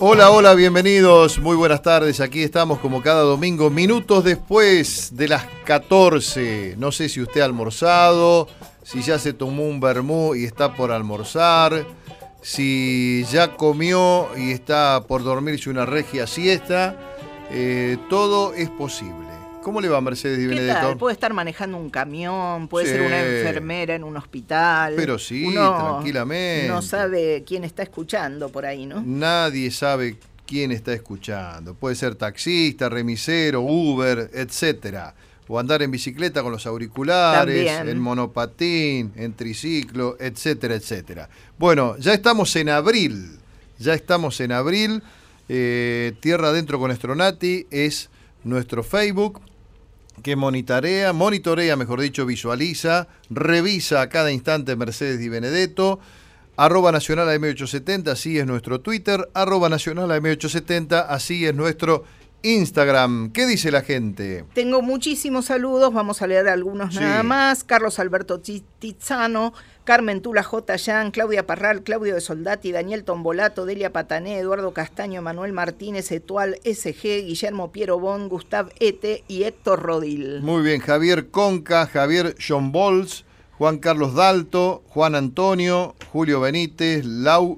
Hola, hola, bienvenidos, muy buenas tardes, aquí estamos como cada domingo, minutos después de las 14. No sé si usted ha almorzado, si ya se tomó un vermú y está por almorzar, si ya comió y está por dormirse una regia siesta, todo es posible. ¿Cómo le va, Mercedes Di Benedetto? ¿Qué tal? Puede estar manejando un camión, puede ser una enfermera en un hospital. Pero sí, uno tranquilamente. No sabe quién está escuchando por ahí, ¿no? Nadie sabe quién está escuchando. Puede ser taxista, remisero, Uber, etcétera. O andar en bicicleta con los auriculares, También. en monopatín, en triciclo, etcétera, etcétera. Bueno, ya estamos en abril. Tierra Adentro con Estronati es nuestro Facebook, que monitorea, mejor dicho, visualiza, revisa a cada instante Mercedes Di Benedetto, @Nacional AM870, así es nuestro Twitter, @Nacional AM870, así es nuestro Instagram. ¿Qué dice la gente? Tengo muchísimos saludos, vamos a leer algunos nada más. Carlos Alberto Tizzano, Carmen Tula J. Yan, Claudia Parral, Claudio de Soldati, Daniel Tombolato, Delia Patané, Eduardo Castaño, Manuel Martínez, Etual SG, Guillermo Piero Bon, Gustav Ete y Héctor Rodil. Muy bien, Javier Conca, Javier John Bols, Juan Carlos Dalto, Juan Antonio, Julio Benítez, Lau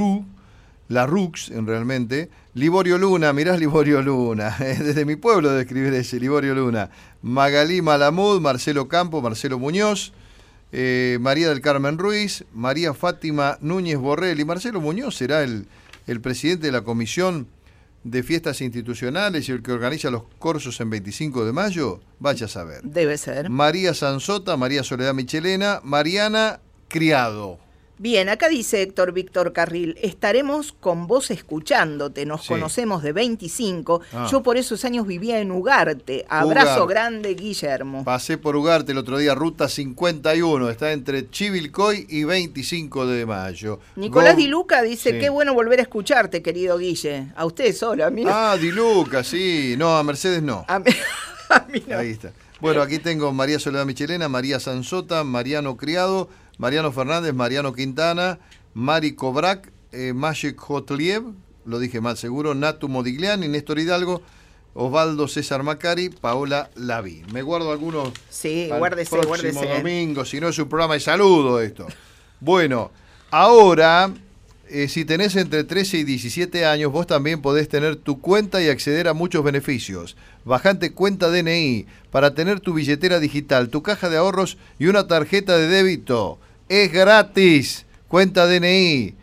Larux, realmente, Liborio Luna, mirás Liborio Luna, desde mi pueblo de escribir ese, Liborio Luna, Magalí Malamud, Marcelo Campo, Marcelo Muñoz, María del Carmen Ruiz, María Fátima Núñez Borrelli. Marcelo Muñoz será el presidente de la Comisión de Fiestas Institucionales y el que organiza los cursos en 25 de mayo, vaya a saber. Debe ser. María Sansota, María Soledad Michelena, Mariana Criado. Bien, acá dice Héctor Víctor Carril, estaremos con vos escuchándote, nos conocemos de 25, yo por esos años vivía en Ugarte, abrazo grande Guillermo. Pasé por Ugarte el otro día, ruta 51, está entre Chivilcoy y 25 de mayo. Nicolás Di Luca dice, qué bueno volver a escucharte, querido Guille, a usted solo, a mí no. Ah, Di Luca, sí, no, a Mercedes no. A mí no. Ahí está. Bueno, aquí tengo María Soledad Michelena, María Sansota, Mariano Criado, Mariano Fernández, Mariano Quintana, Mari Kobrac, Majek Hotliev, lo dije mal seguro, Natu Modigliani, Néstor Hidalgo, Osvaldo César Macari, Paola Lavín. Me guardo algunos guárdese. Próximo domingo, si no es un programa de saludo esto. Bueno, ahora, si tenés entre 13 y 17 años, vos también podés tener tu cuenta y acceder a muchos beneficios. Bajante Cuenta DNI para tener tu billetera digital, tu caja de ahorros y una tarjeta de débito. Es gratis. Cuenta DNI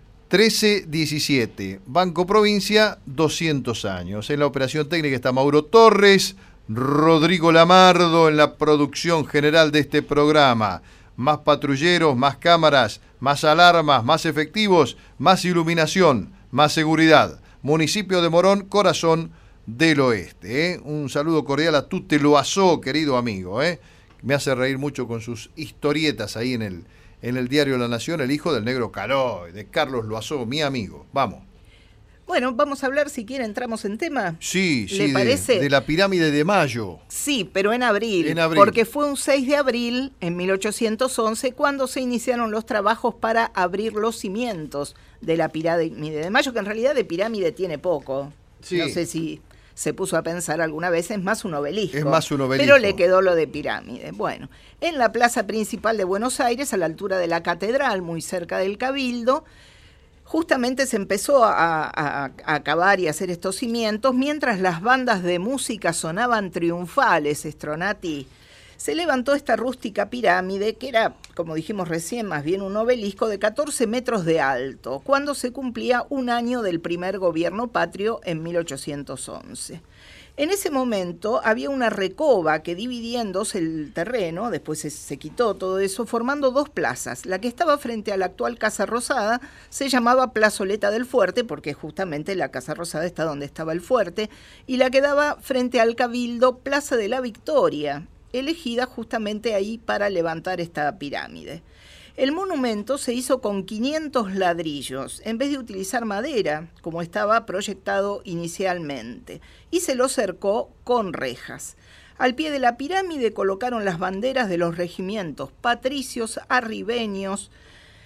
1317. Banco Provincia, 200 años. En la operación técnica está Mauro Torres, Rodrigo Lamardo en la producción general de este programa. Más patrulleros, más cámaras, más alarmas, más efectivos, más iluminación, más seguridad. Municipio de Morón, corazón del Oeste. Un saludo cordial a Tute Loazó, querido amigo. Me hace reír mucho con sus historietas ahí en el diario La Nación, el hijo del negro Caroy, de Carlos Loazó, mi amigo. Vamos. Bueno, vamos a hablar, si quiere, entramos en tema. Sí, ¿Le parece? De la pirámide de Mayo. Sí, pero en abril. Porque fue un 6 de abril, en 1811, cuando se iniciaron los trabajos para abrir los cimientos de la pirámide de Mayo, que en realidad de pirámide tiene poco. Sí. No sé si se puso a pensar alguna vez, es más un obelisco. Es más un obelisco. Pero le quedó lo de pirámide. Bueno, en la plaza principal de Buenos Aires, a la altura de la catedral, muy cerca del Cabildo, justamente se empezó a acabar y a hacer estos cimientos, mientras las bandas de música sonaban triunfales, Stronati. Se levantó esta rústica pirámide, que era, como dijimos recién, más bien un obelisco de 14 metros de alto, cuando se cumplía un año del primer gobierno patrio en 1811. En ese momento había una recoba que dividiéndose el terreno, después se quitó todo eso, formando dos plazas. La que estaba frente a la actual Casa Rosada se llamaba Plazoleta del Fuerte, porque justamente la Casa Rosada está donde estaba el fuerte, y la que daba frente al Cabildo, Plaza de la Victoria, elegida justamente ahí para levantar esta pirámide. El monumento se hizo con 500 ladrillos, en vez de utilizar madera, como estaba proyectado inicialmente, y se lo cercó con rejas. Al pie de la pirámide colocaron las banderas de los regimientos patricios, arribeños,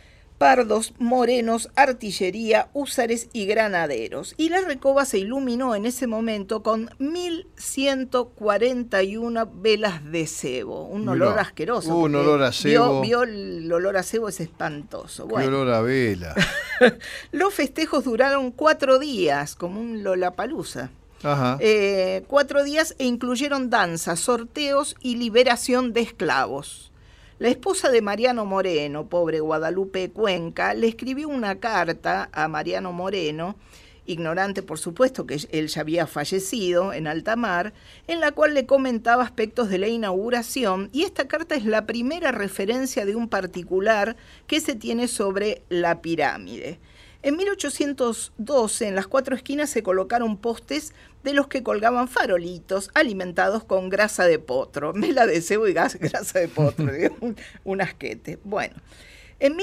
pardos, morenos, artillería, húsares y granaderos. Y la Recoba se iluminó en ese momento con 1.141 velas de cebo. Un olor asqueroso. Un olor a cebo. Vio el olor a cebo, es espantoso. Qué olor a vela. Los festejos duraron 4 días, como un Lollapalooza. Ajá. 4 días e incluyeron danzas, sorteos y liberación de esclavos. La esposa de Mariano Moreno, pobre Guadalupe Cuenca, le escribió una carta a Mariano Moreno, ignorante por supuesto que él ya había fallecido en alta mar, en la cual le comentaba aspectos de la inauguración, y esta carta es la primera referencia de un particular que se tiene sobre la pirámide. En 1812, en las 4 esquinas se colocaron postes de los que colgaban farolitos alimentados con grasa de potro. Mela de cebo y grasa de potro, un asquete. Bueno, en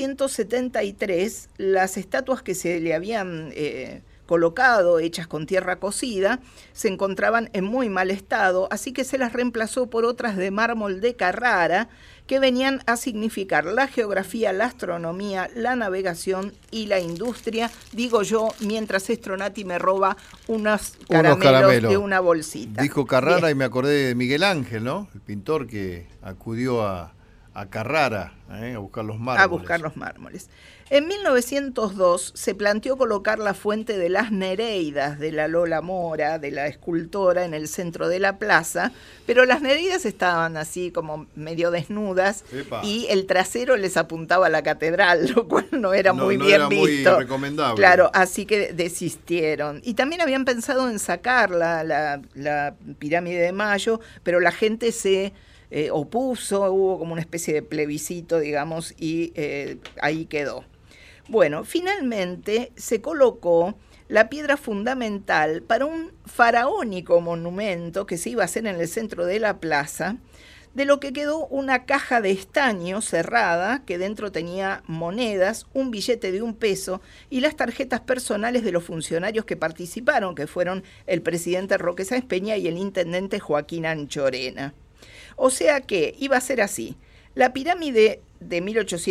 1873, las estatuas que se le habían colocado, hechas con tierra cocida, se encontraban en muy mal estado, así que se las reemplazó por otras de mármol de Carrara, que venían a significar la geografía, la astronomía, la navegación y la industria, digo yo, mientras Stronati me roba unos caramelos de una bolsita. Dijo Carrara. Bien. Y me acordé de Miguel Ángel, ¿no? El pintor que acudió a Carrara a buscar los mármoles. A buscar los mármoles. En 1902 se planteó colocar la fuente de las Nereidas de la Lola Mora, de la escultora, en el centro de la plaza, pero las Nereidas estaban así como medio desnudas. Epa. Y el trasero les apuntaba a la catedral, lo cual no era muy bien visto. No era muy recomendable. Claro, así que desistieron. Y también habían pensado en sacar la pirámide de Mayo, pero la gente se opuso, hubo como una especie de plebiscito, digamos, y ahí quedó. Bueno, finalmente se colocó la piedra fundamental para un faraónico monumento que se iba a hacer en el centro de la plaza, de lo que quedó una caja de estaño cerrada que dentro tenía monedas, un billete de 1 peso y las tarjetas personales de los funcionarios que participaron, que fueron el presidente Roque Sáenz Peña y el intendente Joaquín Anchorena. O sea que iba a ser así. La pirámide de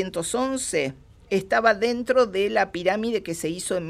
1811 estaba dentro de la pirámide que se hizo en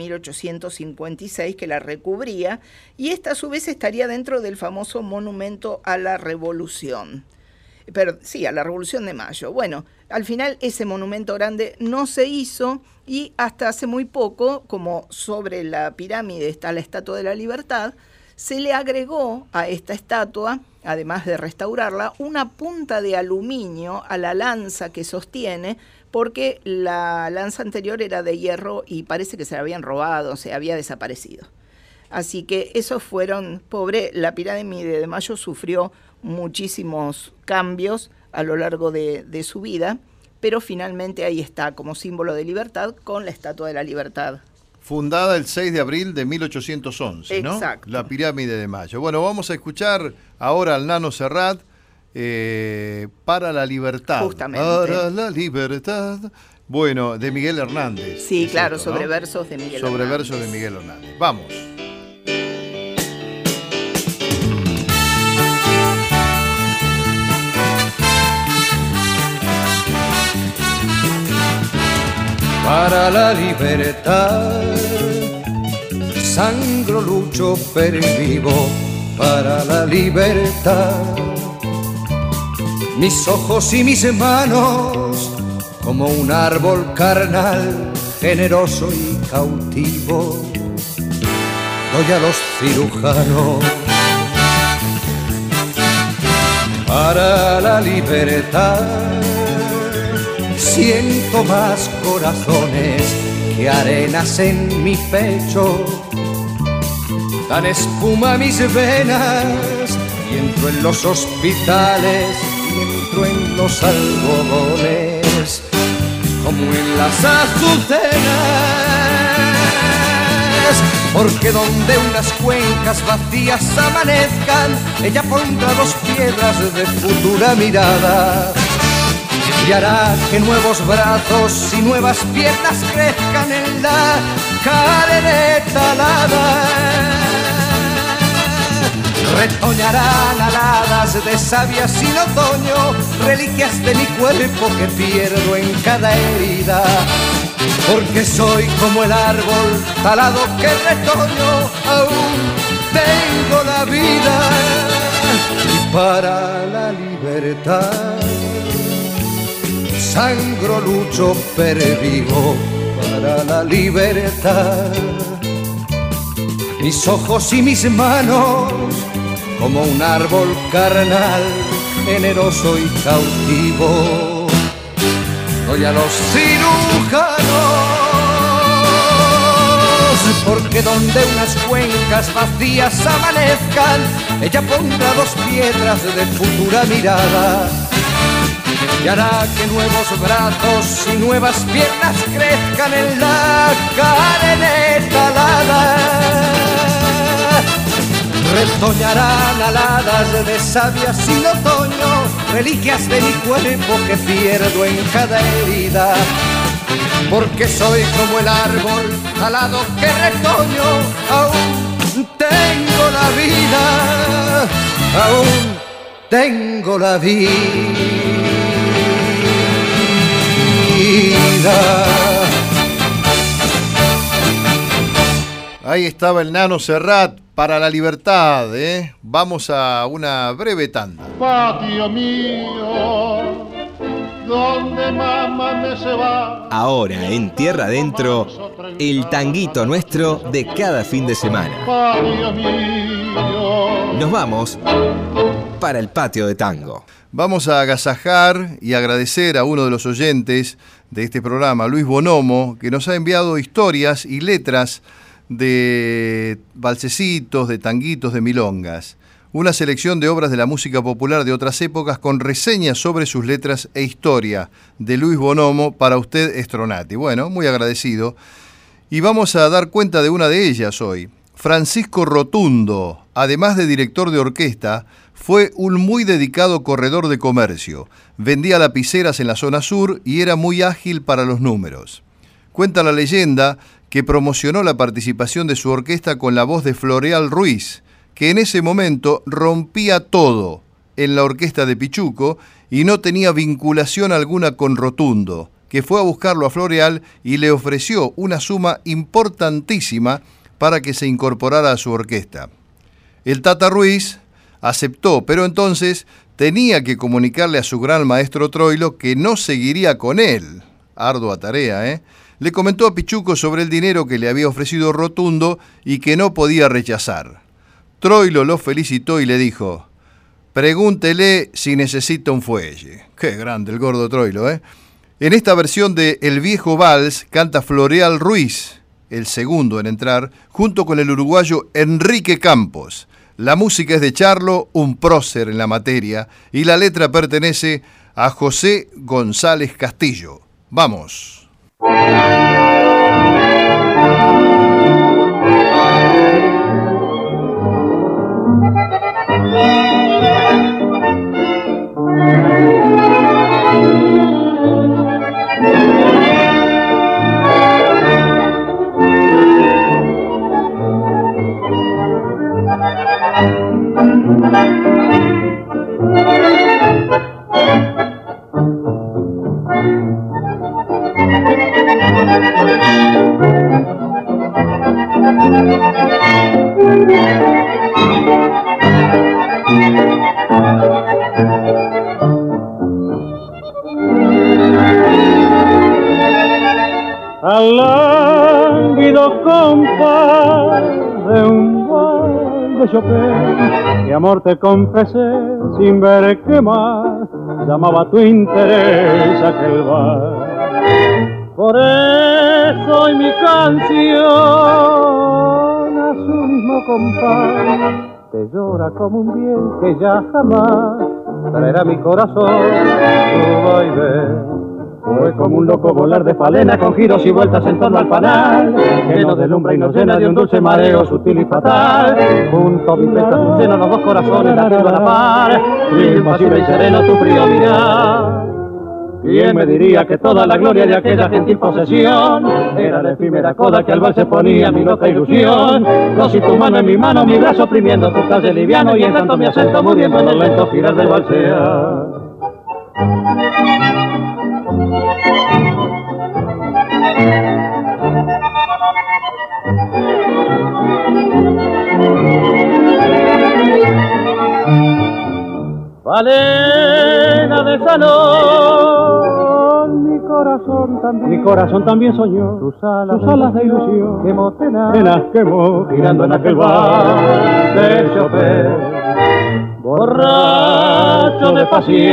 1856, que la recubría, y esta a su vez estaría dentro del famoso monumento a la Revolución. Pero sí, a la Revolución de Mayo. Bueno, al final ese monumento grande no se hizo y hasta hace muy poco, como sobre la pirámide está la Estatua de la Libertad, se le agregó a esta estatua, además de restaurarla, una punta de aluminio a la lanza que sostiene, porque la lanza anterior era de hierro y parece que se la habían robado, se había desaparecido. Así que esos fueron, la pirámide de Mayo sufrió muchísimos cambios a lo largo de su vida, pero finalmente ahí está como símbolo de libertad con la Estatua de la Libertad. Fundada el 6 de abril de 1811, ¿no? Exacto. La pirámide de Mayo. Bueno, vamos a escuchar ahora al Nano Serrat, Para la Libertad. Justamente. Para la libertad. Bueno, de Miguel Hernández. Sí, claro, esto, sobre ¿no? versos de Miguel Hernández. Sobre versos de Miguel Hernández. Vamos. Para la libertad, sangro, lucho, pervivo para la libertad. Mis ojos y mis manos, como un árbol carnal, generoso y cautivo, doy a los cirujanos. Para la libertad, siento más corazones que arenas en mi pecho. Dan espuma a mis venas y entro en los hospitales y entro en los algodones como en las azucenas. Porque donde unas cuencas vacías amanezcan, ella pondrá 2 piedras de futura mirada y hará que nuevos brazos y nuevas piernas crezcan en la cadeneta alada. Retoñarán aladas de savia sin otoño, reliquias de mi cuerpo que pierdo en cada herida. porque soy como el árbol talado que retoño, aún tengo la vida y para la libertad sangro, lucho, pervivo para la libertad. Mis ojos y mis manos como un árbol carnal, generoso y cautivo, doy a los cirujanos, porque donde unas cuencas vacías amanezcan, ella pondrá dos piedras de futura mirada y hará que nuevos brazos y nuevas piernas crezcan en la carne talada. Retoñarán aladas de savia sin otoño, reliquias de mi cuerpo que pierdo en cada herida, porque soy como el árbol alado que retoño, aún tengo la vida, aún tengo la vida. Ahí estaba el Nano Serrat para la libertad, ¿eh? Vamos a una breve tanda. Patio mío, donde mamá me se va. Ahora en Tierra Adentro, el tanguito nuestro de cada fin de semana. Patio mío. Nos vamos para el patio de tango. Vamos a agasajar y agradecer a uno de los oyentes de este programa, Luis Bonomo, que nos ha enviado historias y letras de valsecitos, de tanguitos, de milongas. Una selección de obras de la música popular de otras épocas con reseñas sobre sus letras e historia de Luis Bonomo para usted, Stronati. Bueno, muy agradecido. Y vamos a dar cuenta de una de ellas hoy. Francisco Rotundo, además de director de orquesta, fue un muy dedicado corredor de comercio. Vendía lapiceras en la zona sur y era muy ágil para los números. Cuenta la leyenda que promocionó la participación de su orquesta con la voz de Floreal Ruiz, que en ese momento rompía todo en la orquesta de Pichuco y no tenía vinculación alguna con Rotundo, que fue a buscarlo a Floreal y le ofreció una suma importantísima para que se incorporara a su orquesta. El Tata Ruiz aceptó, pero entonces tenía que comunicarle a su gran maestro Troilo que no seguiría con él. Ardua tarea, ¿eh? Le comentó a Pichuco sobre el dinero que le había ofrecido Rotundo y que no podía rechazar. Troilo lo felicitó y le dijo: pregúntele si necesita un fuelle. Qué grande el gordo Troilo, ¿eh? En esta versión de El Viejo Vals canta Floreal Ruiz, el segundo en entrar, junto con el uruguayo Enrique Campos. La música es de Charlo, un prócer en la materia, y la letra pertenece a José González Castillo. ¡Vamos! Al lánguido compás de un vals de Chopin, mi amor te confesé sin ver qué más llamaba tu interés aquel vals. Por eso hoy mi canción a su mismo compás te llora como un bien que ya jamás traerá mi corazón tu vaivén. Fue como un loco volar de falena con giros y vueltas en torno al panal, que nos deslumbra y nos llena de un dulce mareo sutil y fatal. Junto a mi pecho tu seno, los dos corazones latiendo a la par, y impasible y sereno tu frío mirar. ¿Quién me diría que toda la gloria de aquella gentil posesión era la efímera coda que al vals se ponía mi loca ilusión? Yo si tu mano en mi mano, mi brazo oprimiendo tu calle liviano, y en tanto mi acento muriendo en el lento girar del valsear. Malena de salón, mi corazón también soñó tus alas de ilusión, quemó tenaz, quemó, girando en aquel bar del chofer, borracho de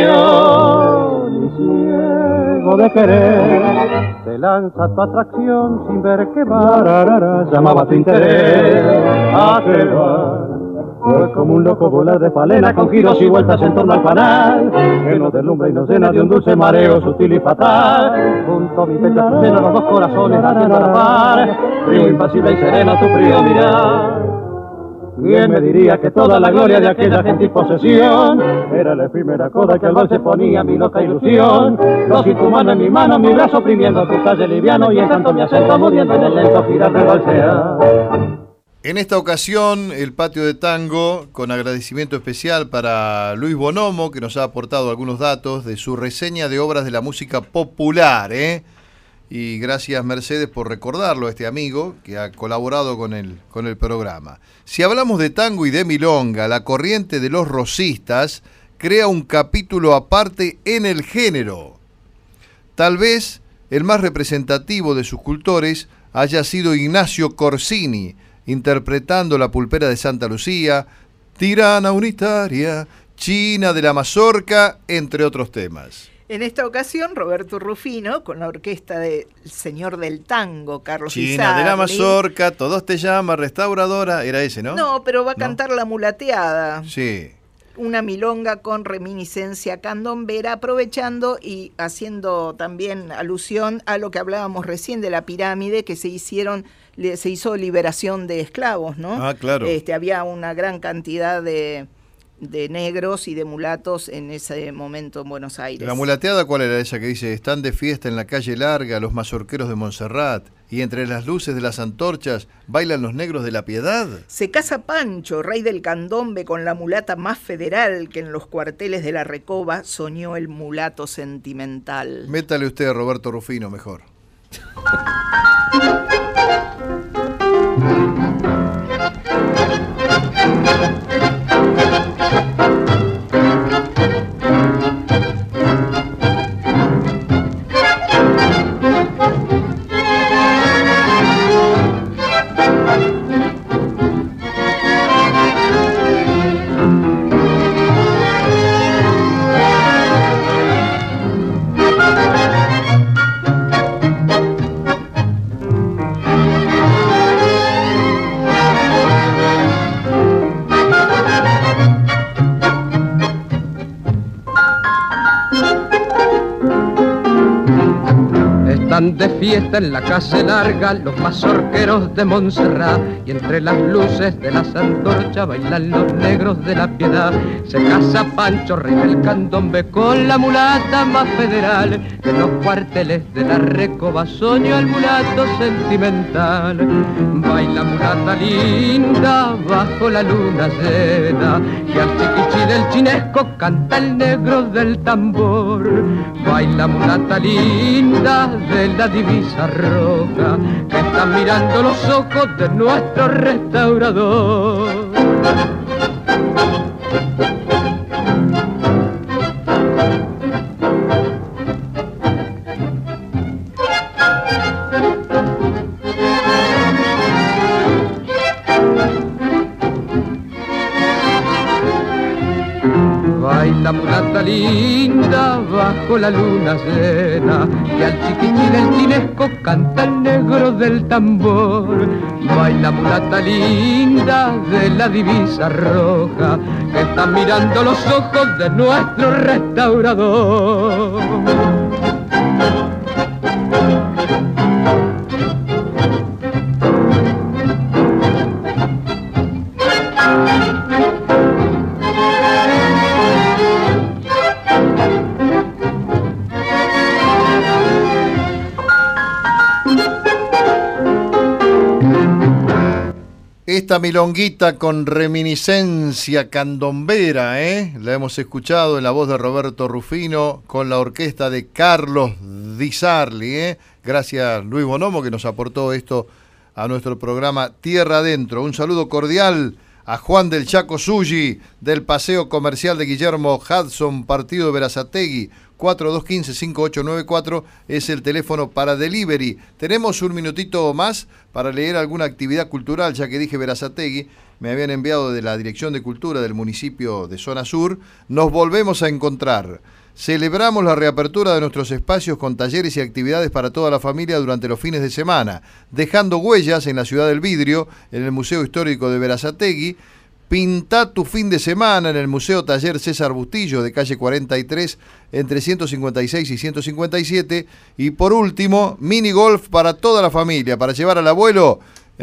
pasión y ciego de querer, te lanza tu atracción sin ver qué bar, llamaba tu interés, aquel bar. Fue como un loco volar de falena con giros y vueltas en torno al panal, que nos deslumbra y nos llena de un dulce mareo sutil y fatal. Junto a mi pecho tu seno los dos corazones latiendo a la par, frío impasible y sereno tu frío mirar. ¿Quién me diría que toda la gloria de aquella gentil posesión era la efímera coda que al bal se ponía mi loca ilusión? No, si tu mano en mi mano, mi brazo oprimiendo tu talle liviano, y en tanto mi acento muriendo en el lento girar del balsear. En esta ocasión, el Patio de Tango, con agradecimiento especial para Luis Bonomo, que nos ha aportado algunos datos de su reseña de obras de la música popular, Y gracias, Mercedes, por recordarlo a este amigo que ha colaborado con el programa. Si hablamos de tango y de milonga, la corriente de los rosistas crea un capítulo aparte en el género. Tal vez el más representativo de sus cultores haya sido Ignacio Corsini, interpretando La Pulpera de Santa Lucía, Tirana Unitaria, China de la Mazorca, entre otros temas. En esta ocasión, Roberto Rufino, con la orquesta del señor del tango, Carlos China Di Sarli. de la Mazorca, todos te llaman, restauradora, era ese, ¿no? No, pero va a cantar La Mulateada. Sí. Una milonga con reminiscencia candombera, aprovechando y haciendo también alusión a lo que hablábamos recién de la pirámide, que se hizo liberación de esclavos, ¿no? Ah, claro. Había una gran cantidad de negros y de mulatos en ese momento en Buenos Aires. ¿La mulateada cuál era esa que dice? Están de fiesta en la calle larga los mazorqueros de Montserrat, y entre las luces de las antorchas bailan los negros de la Piedad. Se casa Pancho, rey del candombe, con la mulata más federal, que en los cuarteles de la Recoba soñó el mulato sentimental. Métale usted a Roberto Rufino mejor. Están de fiesta en la calle larga los mazorqueros de Montserrat, y entre las luces de las antorchas bailan los negros de la Piedad. Se casa Pancho, rey del candombe, con la mulata más federal, que en los cuarteles de la Recoba soñó el mulato sentimental. Baila mulata linda bajo la luna llena, y al chiquichi del chinesco canta el negro del tambor. Baila mulata linda de la divisa roja, que está mirando los ojos de nuestro restaurador. Baila mulata linda bajo la luna llena, y al chiquichi del chinesco canta el negro del tambor. Baila mulata linda de la divisa roja, que está mirando los ojos de nuestro restaurador. Esta milonguita con reminiscencia candombera, la hemos escuchado en la voz de Roberto Rufino con la orquesta de Carlos Di Sarli. Gracias, Luis Bonomo, que nos aportó esto a nuestro programa Tierra Adentro. Un saludo cordial a Juan del Chaco Sulli, del Paseo Comercial de Guillermo Hudson, partido de Berazategui. 4215-5894 es el teléfono para delivery. Tenemos un minutito más para leer alguna actividad cultural, ya que dije Berazategui, me habían enviado de la Dirección de Cultura del municipio de Zona Sur. Nos volvemos a encontrar. Celebramos la reapertura de nuestros espacios con talleres y actividades para toda la familia durante los fines de semana, dejando huellas en la Ciudad del Vidrio, en el Museo Histórico de Berazategui. Pintá tu fin de semana en el Museo Taller César Bustillo, de calle 43, entre 156 y 157. Y por último, mini golf para toda la familia, para llevar al abuelo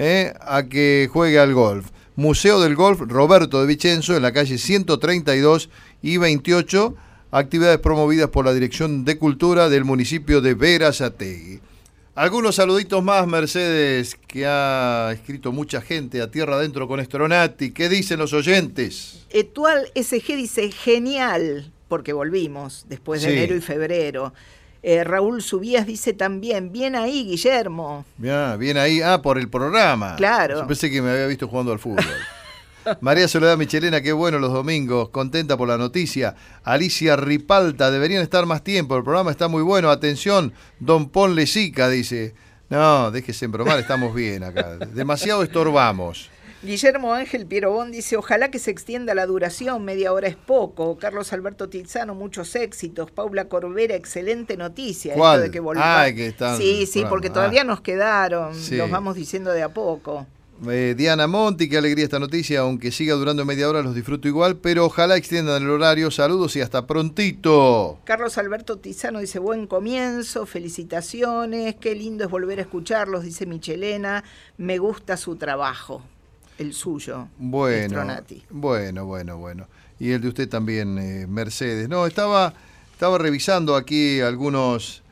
a que juegue al golf. Museo del Golf Roberto de Vicenzo, en la calle 132 y 28. Actividades promovidas por la Dirección de Cultura del municipio de Berazategui. Algunos saluditos más, Mercedes, que ha escrito mucha gente a Tierra Adentro con Stronati. ¿Qué dicen los oyentes? Etual SG dice, genial, porque volvimos después de enero y febrero. Raúl Subías dice también, bien ahí, Guillermo. Bien ahí, por el programa. Claro. Yo pensé que me había visto jugando al fútbol. María Soledad Michelena, qué bueno los domingos, contenta por la noticia. Alicia Ripalta, deberían estar más tiempo, el programa está muy bueno, atención, don Ponle Sica, dice. No, déjese embromar, estamos bien acá, demasiado estorbamos. Guillermo Ángel Pierobón dice, ojalá que se extienda la duración, media hora es poco. Carlos Alberto Tizano, muchos éxitos. Paula Corbera, excelente noticia. ¿Cuál? Esto de que volvamos. Que están, sí, porque todavía nos quedaron, sí. Los vamos diciendo de a poco. Diana Monti, qué alegría esta noticia, aunque siga durando media hora los disfruto igual, pero ojalá extiendan el horario. Saludos y hasta prontito. Carlos Alberto Tizano dice, buen comienzo, felicitaciones, qué lindo es volver a escucharlos, dice Michelena, me gusta su trabajo, el suyo. Bueno. Y el de usted también, Mercedes. No, estaba revisando aquí algunos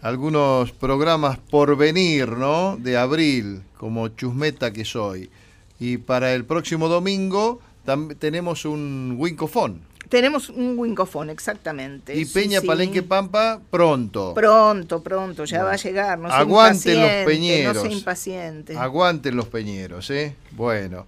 programas por venir, ¿no? De abril, como chusmeta que soy. Y para el próximo domingo tenemos un wincofón. Tenemos un wincofón, exactamente. Y Peña Palenque Pampa pronto. Pronto, ya va a llegar. No aguanten los peñeros. No sea impaciente. Aguanten los peñeros, ¿eh? Bueno.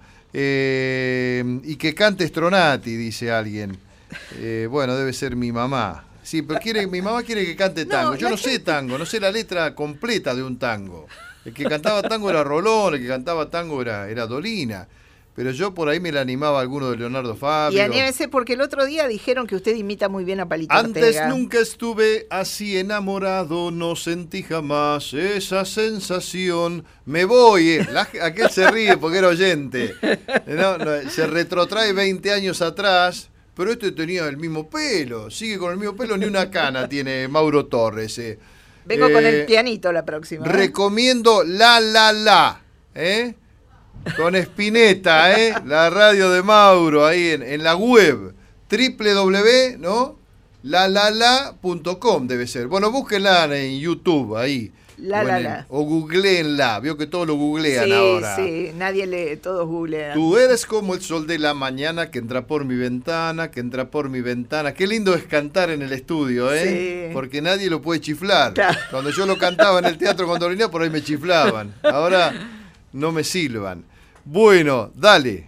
Y que cante Stronati, dice alguien. Bueno, debe ser mi mamá. Sí, pero mi mamá quiere que cante tango. Yo no sé tango, no sé la letra completa de un tango. El que cantaba tango era Rolón, el que cantaba tango era Dolina. Pero yo por ahí me la animaba alguno de Leonardo Fabio. Y anímese porque el otro día dijeron que usted imita muy bien a Palito Antes Ortega. Nunca estuve así enamorado, no sentí jamás esa sensación. Me voy, aquel se ríe porque era oyente. Se retrotrae 20 años atrás. Pero este tenía el mismo pelo, sigue con el mismo pelo, ni una cana tiene Mauro Torres. Vengo con el pianito la próxima. Recomiendo La, con Spinetta, la radio de Mauro, ahí en la web, www.lalala.com debe ser. Bueno, búsquenla en YouTube, ahí. O googleenla, veo que todos lo googlean ahora. Sí, nadie lee, todos googlean. Tú eres como el sol de la mañana que entra por mi ventana, que entra por mi ventana. Qué lindo es cantar en el estudio, Sí. Porque nadie lo puede chiflar. Claro. Cuando yo lo cantaba en el teatro con Dolina, por ahí me chiflaban. Ahora no me silban. Bueno, dale.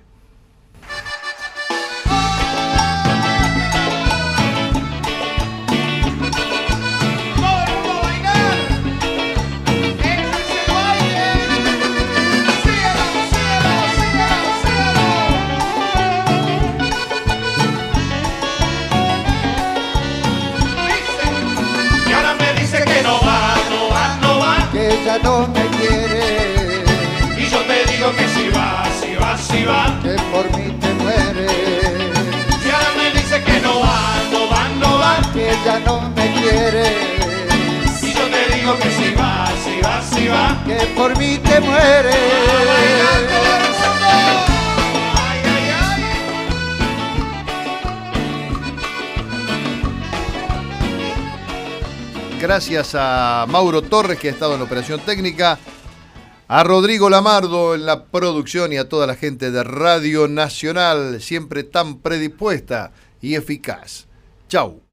Ella no me quiere y yo te digo que si va, que por mí te mueres. Y ahora me dice que no va, que ella no me quiere y yo te digo que si va, que por mí te mueres. Ay, ay, ay. Gracias a Mauro Torres, que ha estado en la operación técnica, a Rodrigo Lamardo en la producción y a toda la gente de Radio Nacional, siempre tan predispuesta y eficaz. Chau.